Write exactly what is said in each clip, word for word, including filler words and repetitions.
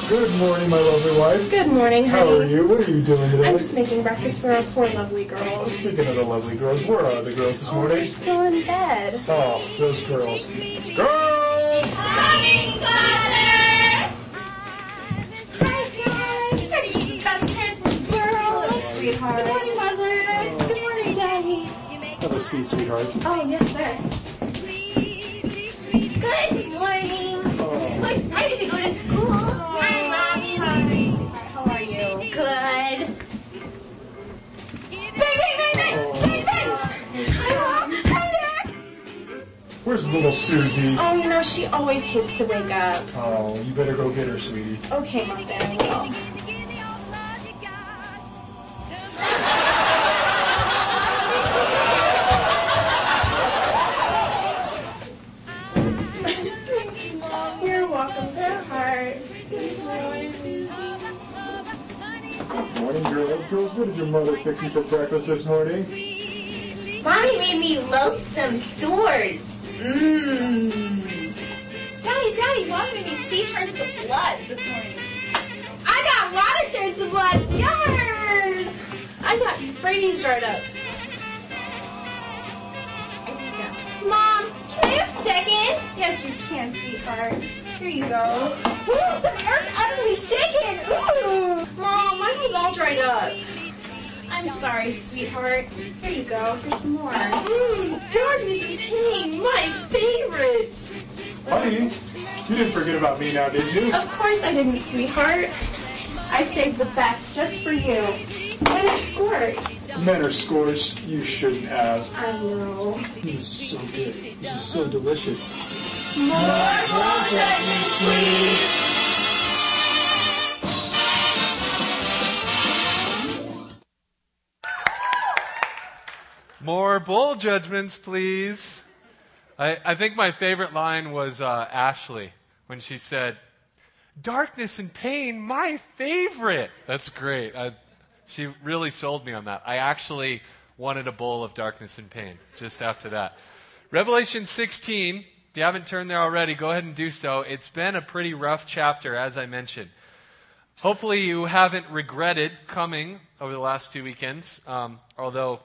Good morning, my lovely wife. Good morning, honey. How are you? What are you doing today? I'm just making breakfast for our four lovely girls. Speaking of the lovely girls, where are the girls this Oh, morning? they're still in bed. Oh, those girls. Girls! Coming, Father! Hi, guys. You guys are just the best parents in the world. Sweetheart. Good morning, Mother. Good morning, Daddy. Have a seat, sweetheart. Oh, yes, sir. Good morning. I'm so excited to go to school. Hi, Mommy. Hi, sweetheart. How are you? Good. Bang, bang, bang, bang. Bang, bang. Hi, Mom. Hi, Dad. Where's little Susie? Oh, you know, she always hates to wake up. Oh, you better go get her, sweetie. Okay, Mother, I will. You're welcome, sweetheart. Good morning, girls. Girls, what did your mother fix you for breakfast this morning? Mommy made me loathsome sores. Mmm. Daddy, Daddy, Mommy made me see turns to blood this morning. I got water turns to blood. Yummers. I got Euphrates right up. Mom, can I have seconds? Yes, you can, sweetheart. Here you go. Ooh, some earth utterly shaken. Ooh. Mom, mine was all dried up. I'm sorry, sweetheart. Here you go. Here's some more. Mmm, darkness and pain, my favorite. Honey, you didn't forget about me now, did you? Of course I didn't, sweetheart. I saved the best just for you. And it's scorched. Men are scorched. You shouldn't have. I know. This is so good. This is so delicious. More bowl judgments, please. More bowl judgments, please. I, I think my favorite line was uh, Ashley when she said, "Darkness and pain, my favorite." That's great. I, she really sold me on that. I actually wanted a bowl of darkness and pain just after that. Revelation sixteen, if you haven't turned there already, go ahead and do so. It's been a pretty rough chapter, as I mentioned. Hopefully you haven't regretted coming over the last two weekends, um, although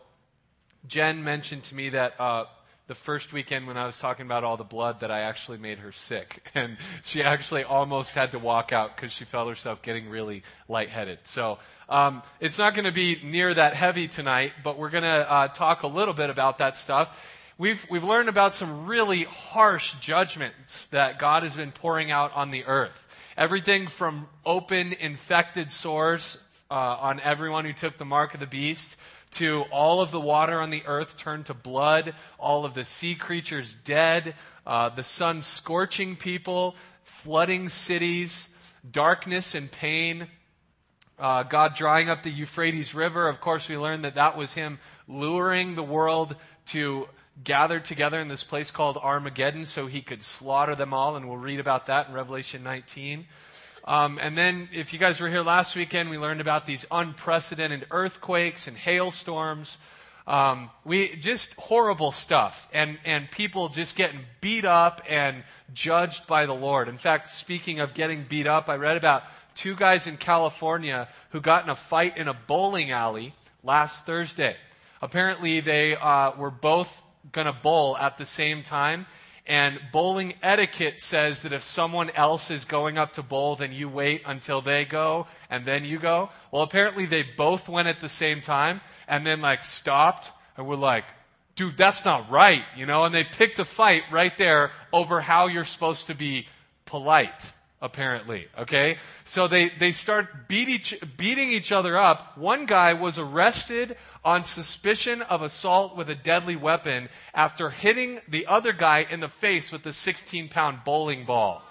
Jen mentioned to me that uh, the first weekend when I was talking about all the blood that I actually made her sick. And she actually almost had to walk out because she felt herself getting really lightheaded. So um, it's not going to be near that heavy tonight, but we're going to uh, talk a little bit about that stuff. We've, we've learned about some really harsh judgments that God has been pouring out on the earth. Everything from open, infected sores uh, on everyone who took the mark of the beast, to all of the water on the earth turned to blood, all of the sea creatures dead, uh, the sun scorching people, flooding cities, darkness and pain, uh, God drying up the Euphrates River. Of course, we learned that that was Him luring the world to gather together in this place called Armageddon so He could slaughter them all, and we'll read about that in Revelation nineteen. Um, and then, if you guys were here last weekend, we learned about these unprecedented earthquakes and hailstorms. Um, we just horrible stuff, and and people just getting beat up and judged by the Lord. In fact, speaking of getting beat up, I read about two guys in California who got in a fight in a bowling alley last Thursday. Apparently, they uh, were both going to bowl at the same time. And bowling etiquette says that if someone else is going up to bowl, then you wait until they go, and then you go. Well, apparently they both went at the same time, and then like stopped, and were like, dude, that's not right, you know? And they picked a fight right there over how you're supposed to be polite, apparently, okay? So they, they start beat each, beating each other up. One guy was arrested on suspicion of assault with a deadly weapon after hitting the other guy in the face with a sixteen-pound bowling ball.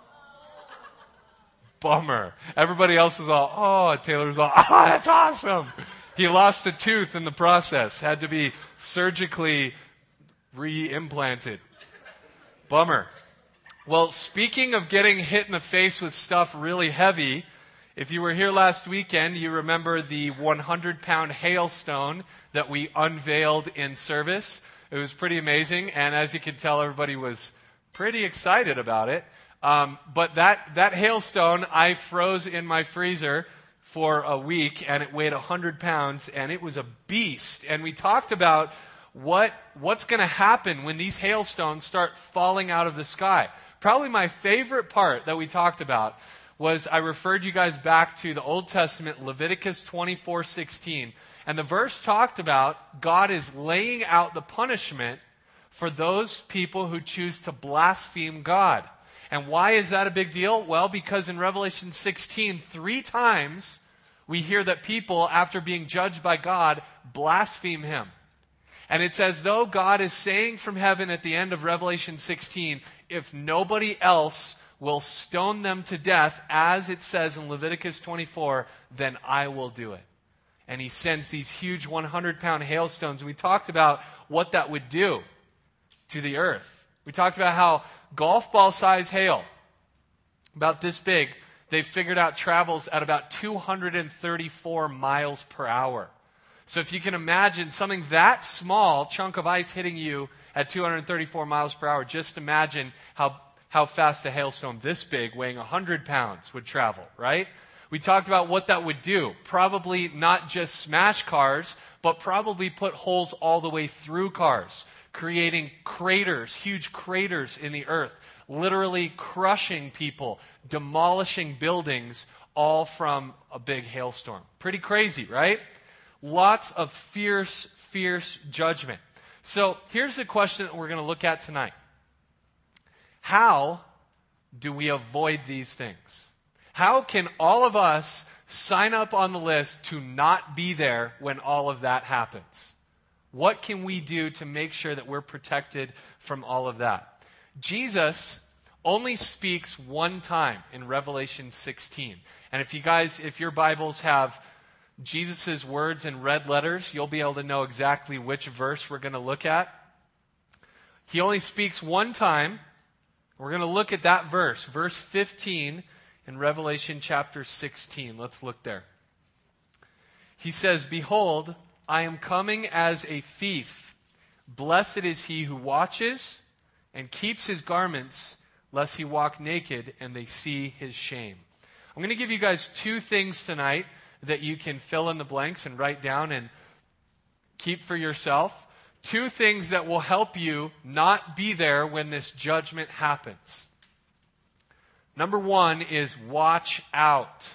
Bummer. Everybody else is all, oh, Taylor's all, oh, that's awesome. He lost a tooth in the process, had to be surgically re-implanted. Bummer. Well, speaking of getting hit in the face with stuff really heavy, if you were here last weekend, you remember the one hundred pound hailstone that we unveiled in service. It was pretty amazing, and as you can tell, everybody was pretty excited about it. Um, but that, that hailstone, I froze in my freezer for a week, and it weighed one hundred pounds, and it was a beast. And we talked about what what's going to happen when these hailstones start falling out of the sky. Probably my favorite part that we talked about was I referred you guys back to the Old Testament, Leviticus twenty-four sixteen. And the verse talked about God is laying out the punishment for those people who choose to blaspheme God. And why is that a big deal? Well, because in Revelation sixteen, three times we hear that people, after being judged by God, blaspheme him. And it's as though God is saying from heaven at the end of Revelation sixteen, if nobody else will stone them to death, as it says in Leviticus twenty-four, then I will do it. And he sends these huge one hundred pound hailstones. We talked about what that would do to the earth. We talked about how golf ball size hail, about this big, they've figured out travels at about two hundred thirty-four miles per hour. So if you can imagine something that small, chunk of ice hitting you at two hundred thirty-four miles per hour, just imagine how, how fast a hailstone this big, weighing one hundred pounds, would travel, right? We talked about what that would do. Probably not just smash cars, but probably put holes all the way through cars, creating craters, huge craters in the earth, literally crushing people, demolishing buildings, all from a big hailstorm. Pretty crazy, right? Lots of fierce, fierce judgment. So here's the question that we're going to look at tonight. How do we avoid these things? How can all of us sign up on the list to not be there when all of that happens? What can we do to make sure that we're protected from all of that? Jesus only speaks one time in Revelation sixteen. And if you guys, if your Bibles have Jesus' words in red letters, you'll be able to know exactly which verse we're going to look at. He only speaks one time. We're going to look at that verse, verse fifteen in Revelation chapter sixteen. Let's look there. He says, "Behold, I am coming as a thief. Blessed is he who watches and keeps his garments, lest he walk naked and they see his shame." I'm going to give you guys two things tonight that you can fill in the blanks and write down and keep for yourself. Two things that will help you not be there when this judgment happens. Number one is watch out.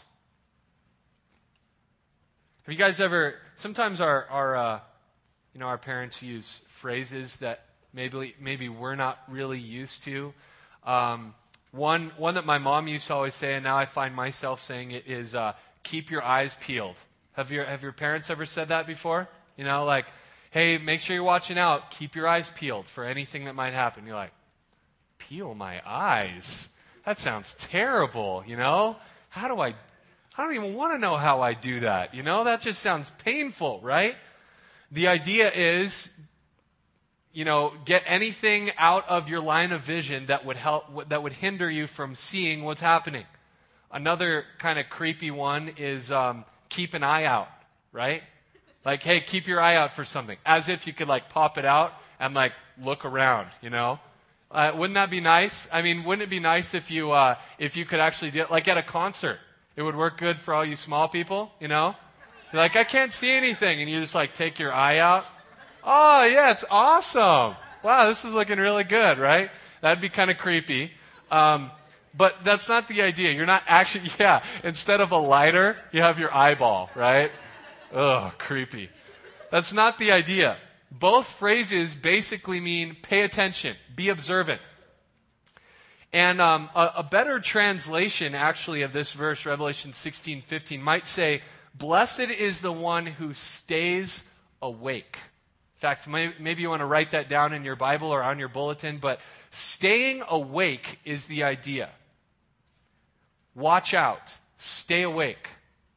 Have you guys ever, sometimes our, our uh, you know, our parents use phrases that maybe maybe we're not really used to. Um, one one that my mom used to always say, and now I find myself saying it, is uh, keep your eyes peeled. Have your have your parents ever said that before? You know, like, hey, make sure you're watching out. Keep your eyes peeled for anything that might happen. You're like, peel my eyes? That sounds terrible, you know? How do I, I don't even want to know how I do that, you know? That just sounds painful, right? The idea is, you know, get anything out of your line of vision that would help, that would hinder you from seeing what's happening. Another kind of creepy one is um, keep an eye out, right? Like, hey, keep your eye out for something. As if you could, like, pop it out and, like, look around, you know? Uh, wouldn't that be nice? I mean, wouldn't it be nice if you uh, if you could actually do it, like at a concert? It would work good for all you small people, you know? You're like, I can't see anything. And you just, like, take your eye out. Oh, yeah, it's awesome. Wow, this is looking really good, right? That'd be kind of creepy. Um, but that's not the idea. You're not actually, yeah, instead of a lighter, you have your eyeball, right? Ugh, creepy. That's not the idea. Both phrases basically mean pay attention, be observant. And um, a, a better translation, actually, of this verse, Revelation sixteen fifteen, might say, "Blessed is the one who stays awake." In fact, may, maybe you want to write that down in your Bible or on your bulletin, but staying awake is the idea. Watch out. Stay awake.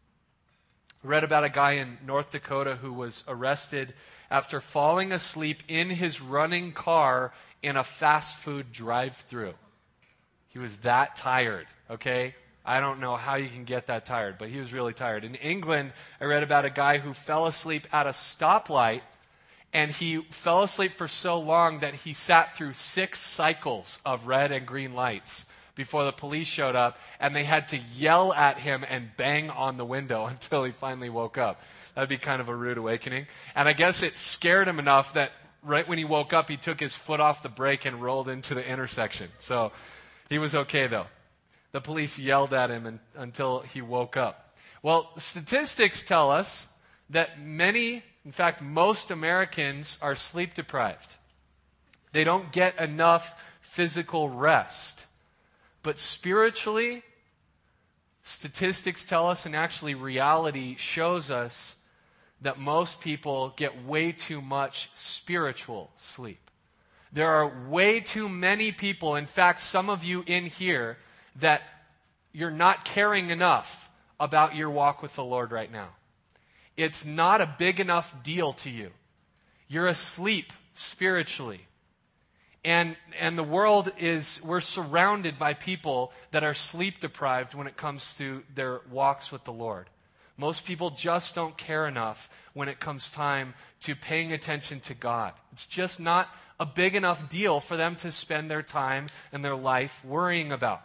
I read about a guy in North Dakota who was arrested after falling asleep in his running car in a fast food drive-thru. He was that tired, okay? I don't know how you can get that tired, but he was really tired. In England, I read about a guy who fell asleep at a stoplight, and he fell asleep for so long that he sat through six cycles of red and green lights before the police showed up, and they had to yell at him and bang on the window until he finally woke up. That'd be kind of a rude awakening. And I guess it scared him enough that right when he woke up, he took his foot off the brake and rolled into the intersection. So he was okay, though. The police yelled at him and, until he woke up. Well, statistics tell us that many, in fact, most Americans are sleep deprived. They don't get enough physical rest. But spiritually, statistics tell us, and actually reality shows us, that most people get way too much spiritual sleep. There are way too many people, in fact, some of you in here, that you're not caring enough about your walk with the Lord right now. It's not a big enough deal to you. You're asleep spiritually. And and the world is, we're surrounded by people that are sleep deprived when it comes to their walks with the Lord. Most people just don't care enough when it comes time to paying attention to God. It's just not a big enough deal for them to spend their time and their life worrying about.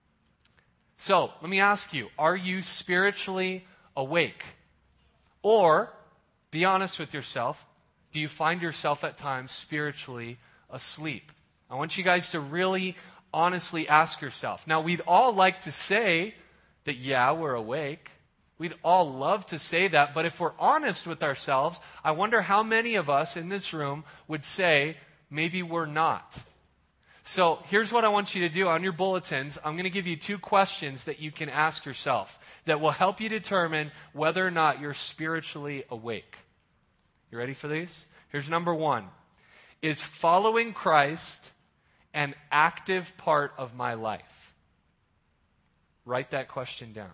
So, let me ask you, are you spiritually awake? Or, be honest with yourself, do you find yourself at times spiritually asleep? I want you guys to really honestly ask yourself. Now, we'd all like to say that, yeah, we're awake. We'd all love to say that, but if we're honest with ourselves, I wonder how many of us in this room would say, maybe we're not. So here's what I want you to do. On your bulletins, I'm going to give you two questions that you can ask yourself that will help you determine whether or not you're spiritually awake. You ready for these? Here's number one. Is following Christ an active part of my life? Write that question down.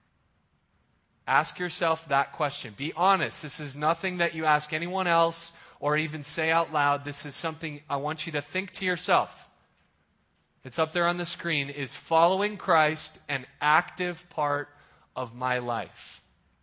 Ask yourself that question. Be honest. This is nothing that you ask anyone else or even say out loud. This is something I want you to think to yourself. It's up there on the screen. Is following Christ an active part of my life?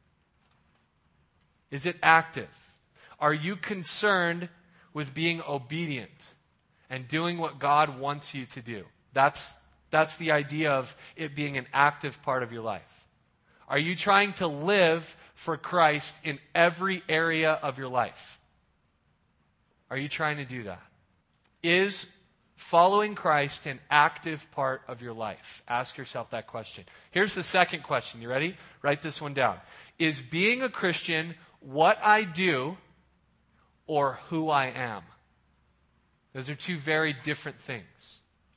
Is it active? Are you concerned with being obedient and doing what God wants you to do? That's, that's the idea of it being an active part of your life. Are you trying to live for Christ in every area of your life? Are you trying to do that? Is following Christ an active part of your life? Ask yourself that question. Here's the second question. You ready? Write this one down. Is being a Christian what I do or who I am? Those are two very different things.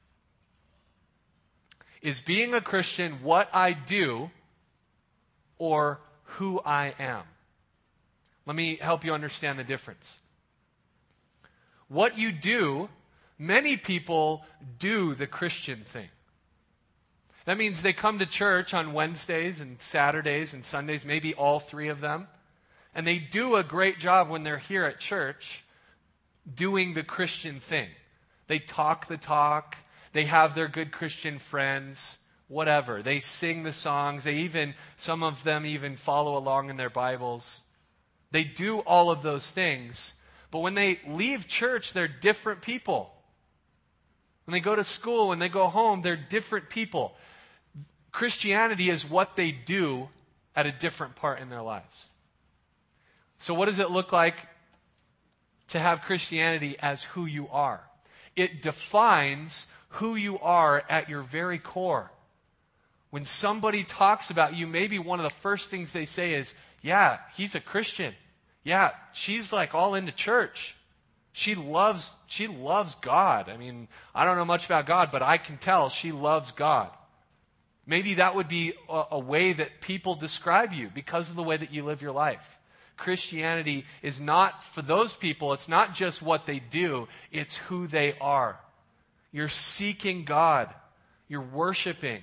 Is being a Christian what I do or who I am? Let me help you understand the difference. What you do, many people do the Christian thing. That means they come to church on Wednesdays and Saturdays and Sundays, maybe all three of them. And they do a great job when they're here at church doing the Christian thing. They talk the talk. They have their good Christian friends, whatever. They sing the songs. They even, some of them even follow along in their Bibles. They do all of those things. But when they leave church, they're different people. When they go to school, when they go home, they're different people. Christianity is what they do at a different part in their lives. So what does it look like to have Christianity as who you are? It defines who you are at your very core. When somebody talks about you, maybe one of the first things they say is, yeah, he's a Christian. Yeah, she's like all into church. She loves, she loves God. I mean, I don't know much about God, but I can tell she loves God. Maybe that would be a, a way that people describe you because of the way that you live your life. Christianity is not, for those people, it's not just what they do, it's who they are. You're seeking God. You're worshiping.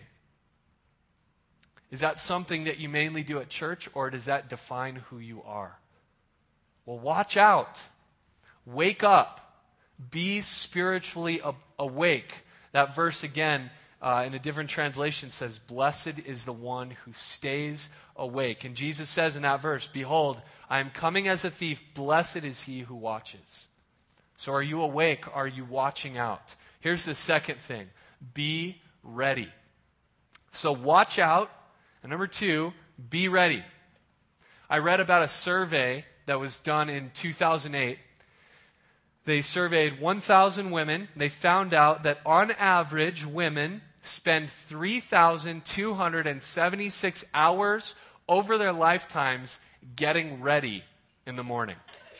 Is that something that you mainly do at church, or does that define who you are? Well, watch out. Wake up. Be spiritually a- awake. That verse again, uh, in a different translation says, blessed is the one who stays awake. And Jesus says in that verse, behold, I am coming as a thief. Blessed is he who watches. So are you awake? Are you watching out? Here's the second thing. Be ready. So watch out. And number two, be ready. I read about a survey that was done in two thousand eight. They surveyed one thousand women. They found out that on average, women spend three thousand two hundred seventy-six hours over their lifetimes getting ready in the morning.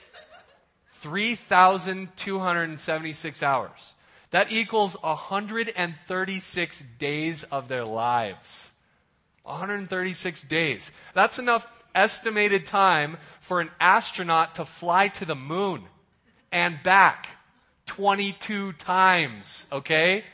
three thousand two hundred seventy-six hours. That equals one hundred thirty-six days of their lives. one hundred thirty-six days. That's enough estimated time for an astronaut to fly to the moon and back twenty-two times, okay?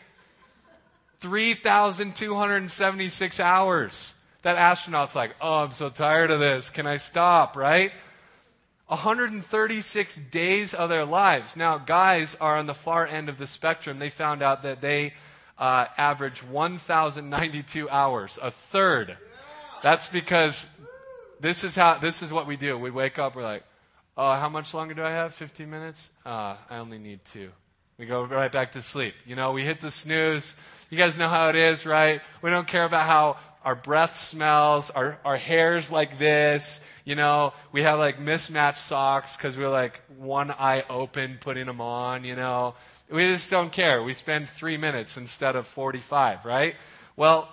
three thousand two hundred seventy-six hours. That astronaut's like, oh, I'm so tired of this. Can I stop, right? one hundred thirty-six days of their lives. Now, guys are on the far end of the spectrum. They found out that they uh, average one thousand ninety-two hours, a third. That's because this is how this is what we do. We wake up, we're like, oh, how much longer do I have? fifteen minutes? Uh, I only need two. We go right back to sleep. You know, we hit the snooze. You guys know how it is, right? We don't care about how our breath smells, our, our hair's like this, you know, we have like mismatched socks because we're like one eye open putting them on, you know. We just don't care. We spend three minutes instead of forty-five, right? Well,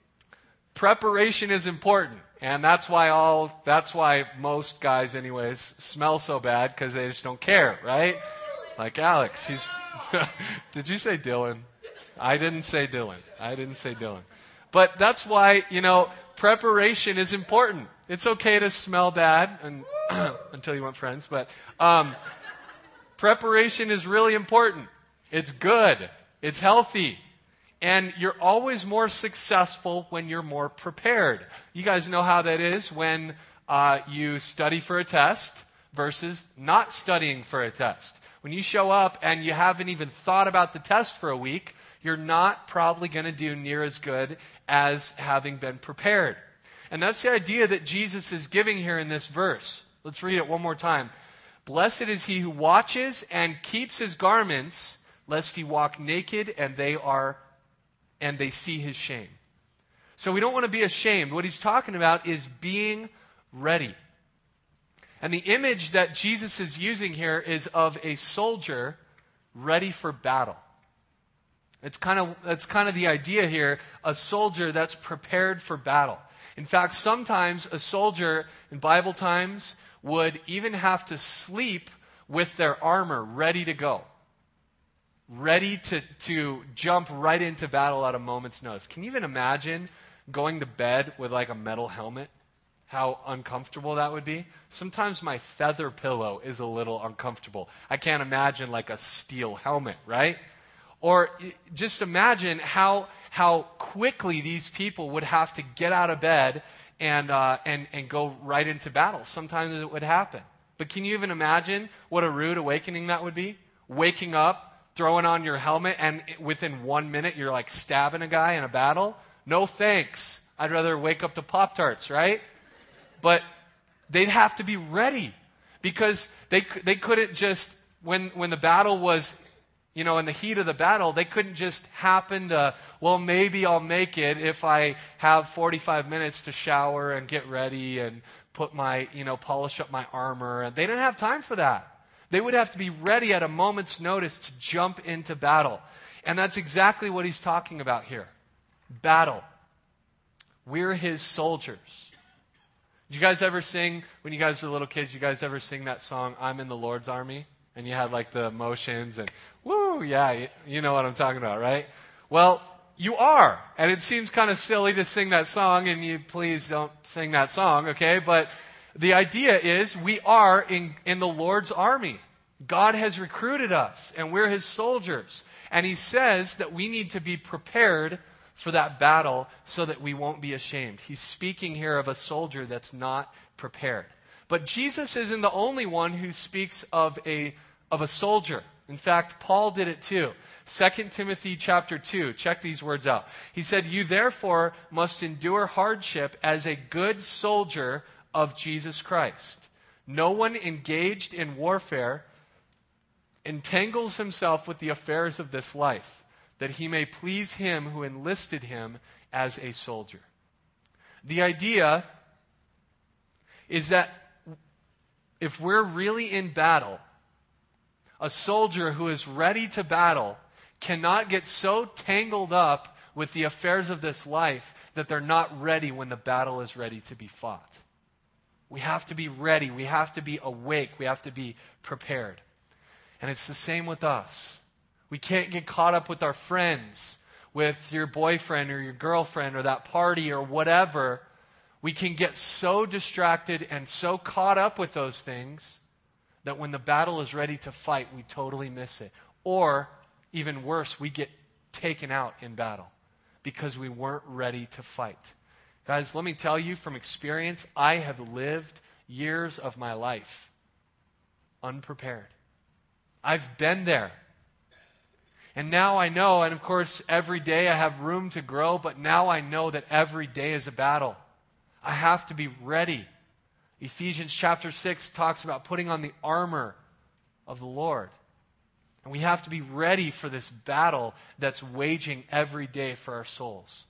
preparation is important. And that's why all, that's why most guys anyways smell so bad because they just don't care, right? Like Alex, he's, did you say Dylan? I didn't say Dylan. I didn't say Dylan. But that's why, you know, preparation is important. It's okay to smell bad and until you want friends, but um, preparation is really important. It's good. It's healthy. And you're always more successful when you're more prepared. You guys know how that is when uh, you study for a test versus not studying for a test. When you show up and you haven't even thought about the test for a week, you're not probably going to do near as good as having been prepared. And that's the idea that Jesus is giving here in this verse. Let's read it one more time. Blessed is he who watches and keeps his garments, lest he walk naked and they are and they see his shame. So we don't want to be ashamed. What he's talking about is being ready. And the image that Jesus is using here is of a soldier ready for battle. It's kind of, that's kind of the idea here, a soldier that's prepared for battle. In fact, sometimes a soldier in Bible times would even have to sleep with their armor ready to go. Ready to, to jump right into battle at a moment's notice. Can you even imagine going to bed with like a metal helmet? How uncomfortable that would be? Sometimes my feather pillow is a little uncomfortable. I can't imagine like a steel helmet, right? Or just imagine how how quickly these people would have to get out of bed and uh, and and go right into battle. Sometimes it would happen. But can you even imagine what a rude awakening that would be? Waking up, throwing on your helmet, and within one minute you're like stabbing a guy in a battle? No thanks. I'd rather wake up to Pop-Tarts, right? But they'd have to be ready because they they couldn't just, when when the battle was, you know, in the heat of the battle, they couldn't just happen to, well, maybe I'll make it if I have forty-five minutes to shower and get ready and put my, you know, polish up my armor. And they didn't have time for that. They would have to be ready at a moment's notice to jump into battle. And that's exactly what he's talking about here. Battle. We're his soldiers. Did you guys ever sing, when you guys were little kids, you guys ever sing that song, I'm in the Lord's Army? And you had like the motions and, woo, yeah, you, you know what I'm talking about, right? Well, you are. And it seems kind of silly to sing that song, and you please don't sing that song, okay? But the idea is we are in, in the Lord's army. God has recruited us, and we're his soldiers. And he says that we need to be prepared for that battle so that we won't be ashamed. He's speaking here of a soldier that's not prepared. But Jesus isn't the only one who speaks of a, of a soldier. In fact, Paul did it too. Second Timothy chapter two, check these words out. He said, you therefore must endure hardship as a good soldier of Jesus Christ. No one engaged in warfare entangles himself with the affairs of this life, that he may please him who enlisted him as a soldier. The idea is that if we're really in battle, a soldier who is ready to battle cannot get so tangled up with the affairs of this life that they're not ready when the battle is ready to be fought. We have to be ready. We have to be awake. We have to be prepared. And it's the same with us. We can't get caught up with our friends, with your boyfriend or your girlfriend or that party or whatever. We can get so distracted and so caught up with those things that when the battle is ready to fight, we totally miss it. Or, even worse, we get taken out in battle because we weren't ready to fight. Guys, let me tell you from experience, I have lived years of my life unprepared. I've been there. And now I know, and of course every day I have room to grow, but now I know that every day is a battle. I have to be ready. Ephesians chapter six talks about putting on the armor of the Lord. And we have to be ready for this battle that's waging every day for our souls.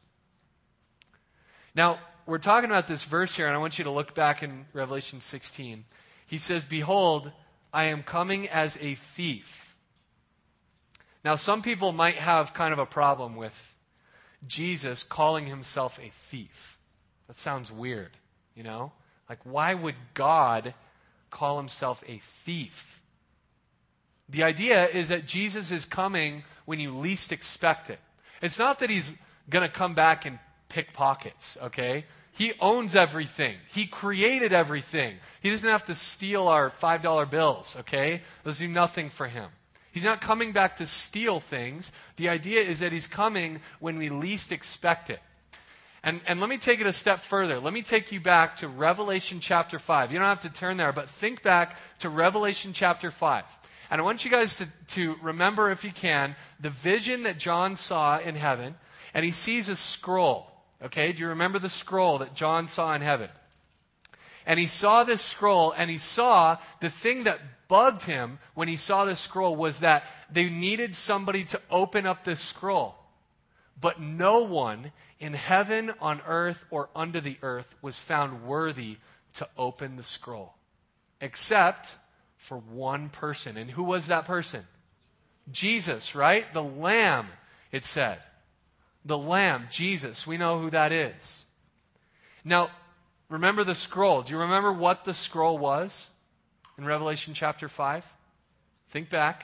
Now, we're talking about this verse here, and I want you to look back in Revelation sixteen. He says, "Behold, I am coming as a thief." Now, some people might have kind of a problem with Jesus calling himself a thief. That sounds weird, you know? Like, why would God call himself a thief? The idea is that Jesus is coming when you least expect it. It's not that he's going to come back and pick pockets, okay? He owns everything. He created everything. He doesn't have to steal our five dollar bills, okay? Those do nothing for him. He's not coming back to steal things. The idea is that he's coming when we least expect it. And, and let me take it a step further. Let me take you back to Revelation chapter five. You don't have to turn there, but think back to Revelation chapter five. And I want you guys to, to remember, if you can, the vision that John saw in heaven. And he sees a scroll. Okay, do you remember the scroll that John saw in heaven? And he saw this scroll, and he saw the thing that bugged him when he saw this scroll was that they needed somebody to open up this scroll. But no one in heaven, on earth, or under the earth was found worthy to open the scroll. Except for one person. And who was that person? Jesus, right? The Lamb, it said. The Lamb, Jesus. We know who that is. Now, remember the scroll. Do you remember what the scroll was in Revelation chapter five? Think back.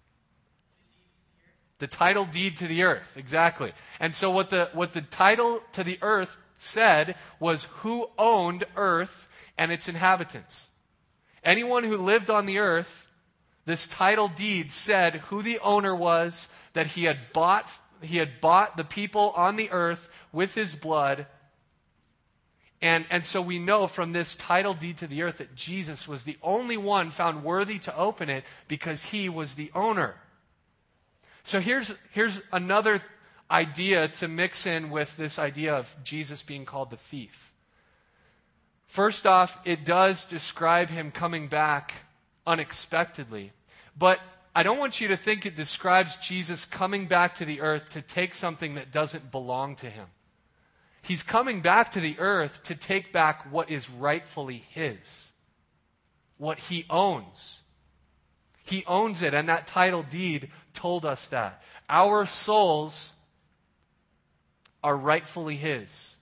The title deed to the earth, exactly. And so what the what the title to the earth said was who owned earth and its inhabitants. Anyone who lived on the earth, this title deed said who the owner was, that he had bought he had bought the people on the earth with his blood. And, and so we know from this title deed to the earth that Jesus was the only one found worthy to open it because he was the owner. So here's, here's another idea to mix in with this idea of Jesus being called the thief. First off, it does describe him coming back unexpectedly. But I don't want you to think it describes Jesus coming back to the earth to take something that doesn't belong to him. He's coming back to the earth to take back what is rightfully his, what he owns. He owns it, and that title deed told us that. Our souls are rightfully his,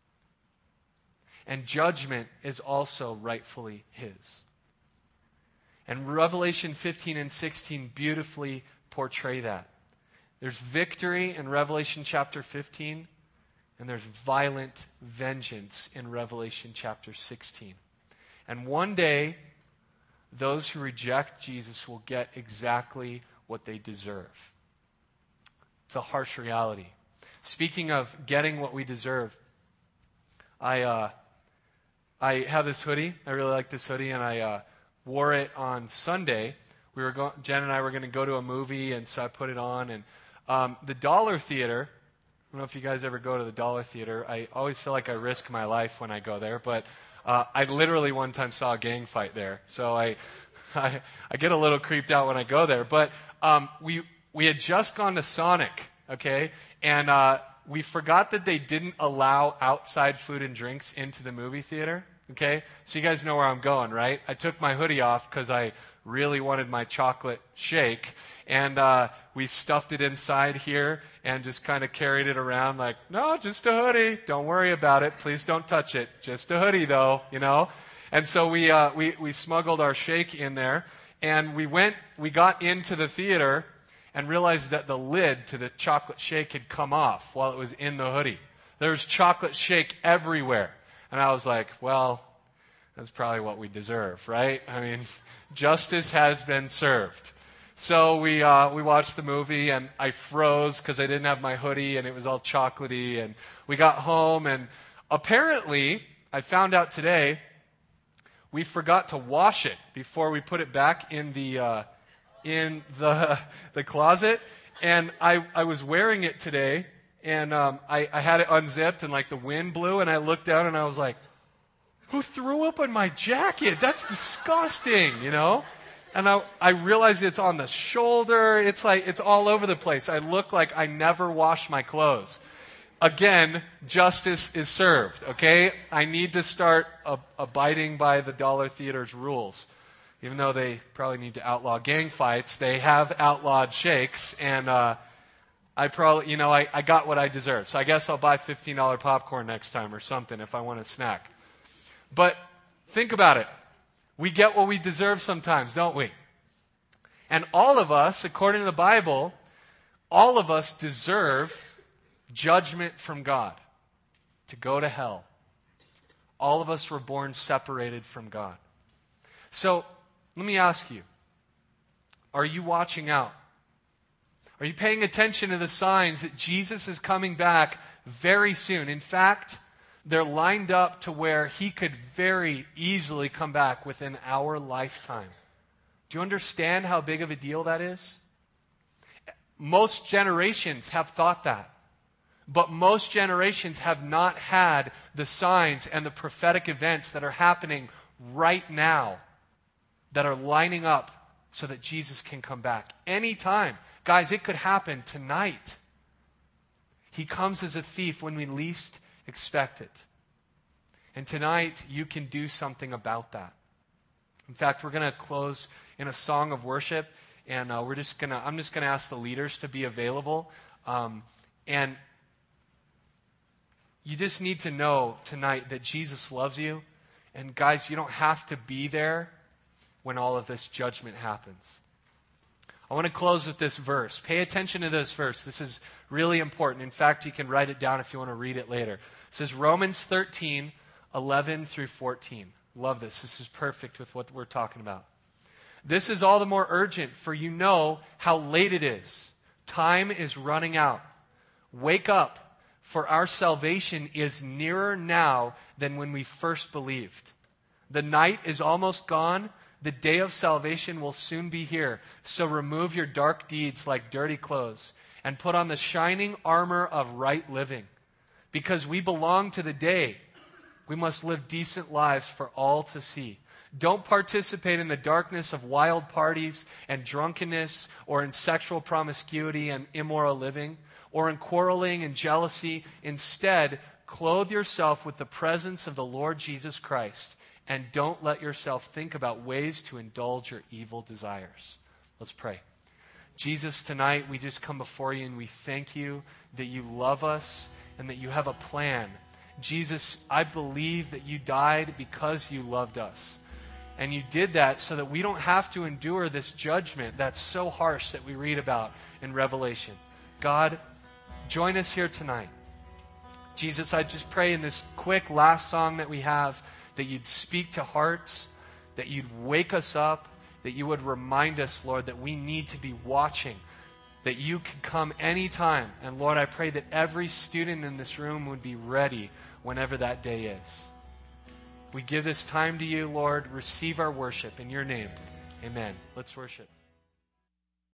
and judgment is also rightfully his. And Revelation fifteen and sixteen beautifully portray that. There's victory in Revelation chapter fifteen, and there's violent vengeance in Revelation chapter sixteen. And one day, those who reject Jesus will get exactly what they deserve. It's a harsh reality. Speaking of getting what we deserve, I uh, I have this hoodie. I really like this hoodie, and I uh, wore it on Sunday. We were going. Jen and I were going to go to a movie, and so I put it on. And um, the Dollar Theater. I don't know if you guys ever go to the Dollar Theater. I always feel like I risk my life when I go there, but uh, I literally one time saw a gang fight there, so I, I, I get a little creeped out when I go there. But um, we we had just gone to Sonic okay? And uh, we forgot that they didn't allow outside food and drinks into the movie theater, okay? So you guys know where I'm going, right? I took my hoodie off because I really wanted my chocolate shake, and uh, we stuffed it inside here and just kind of carried it around like, no, just a hoodie. Don't worry about it. Please don't touch it. Just a hoodie, though, you know? And so we uh, we we smuggled our shake in there, and we went, we got into the theater and realized that the lid to the chocolate shake had come off while it was in the hoodie. There was chocolate shake everywhere. And I was like, well, that's probably what we deserve, right? I mean, justice has been served. So we uh, we watched the movie, and I froze because I didn't have my hoodie, and it was all chocolatey. And we got home, and apparently, I found out today, we forgot to wash it before we put it back in the uh, in the the closet. And I I was wearing it today, and um, I I had it unzipped, and like the wind blew, and I looked down, and I was like, who threw up on my jacket? That's disgusting, you know? And I, I realized it's on the shoulder. It's like, it's all over the place. I look like I never wash my clothes. Again, justice is served, okay? I need to start ab- abiding by the Dollar Theater's rules. Even though they probably need to outlaw gang fights, they have outlawed shakes, and uh, I probably, you know, I, I got what I deserve. So I guess I'll buy fifteen dollars popcorn next time or something if I want a snack. But think about it. We get what we deserve sometimes, don't we? And all of us, according to the Bible, all of us deserve judgment from God, to go to hell. All of us were born separated from God. So, let me ask you, are you watching out? Are you paying attention to the signs that Jesus is coming back very soon? In fact, they're lined up to where he could very easily come back within our lifetime. Do you understand how big of a deal that is? Most generations have thought that. But most generations have not had the signs and the prophetic events that are happening right now that are lining up so that Jesus can come back anytime. Guys, it could happen tonight. He comes as a thief when we least expect it. And tonight, you can do something about that. In fact, we're going to close in a song of worship, and uh, we're just going to, I'm just going to ask the leaders to be available. Um, and you just need to know tonight that Jesus loves you. And guys, you don't have to be there when all of this judgment happens. I want to close with this verse. Pay attention to this verse. This is really important. In fact, you can write it down if you want to read it later. It says Romans thirteen, eleven through fourteen. Love this. This is perfect with what we're talking about. This is all the more urgent, for you know how late it is. Time is running out. Wake up, for our salvation is nearer now than when we first believed. The night is almost gone. The day of salvation will soon be here. So remove your dark deeds like dirty clothes and put on the shining armor of right living. Because we belong to the day, we must live decent lives for all to see. Don't participate in the darkness of wild parties and drunkenness, or in sexual promiscuity and immoral living, or in quarreling and jealousy. Instead, clothe yourself with the presence of the Lord Jesus Christ, and don't let yourself think about ways to indulge your evil desires. Let's pray. Jesus, tonight we just come before you and we thank you that you love us and that you have a plan. Jesus, I believe that you died because you loved us. And you did that so that we don't have to endure this judgment that's so harsh that we read about in Revelation. God, join us here tonight. Jesus, I just pray in this quick last song that we have that you'd speak to hearts, that you'd wake us up, that you would remind us, Lord, that we need to be watching, that you could come anytime. And Lord, I pray that every student in this room would be ready whenever that day is. We give this time to you, Lord. Receive our worship in your name. Amen. Let's worship.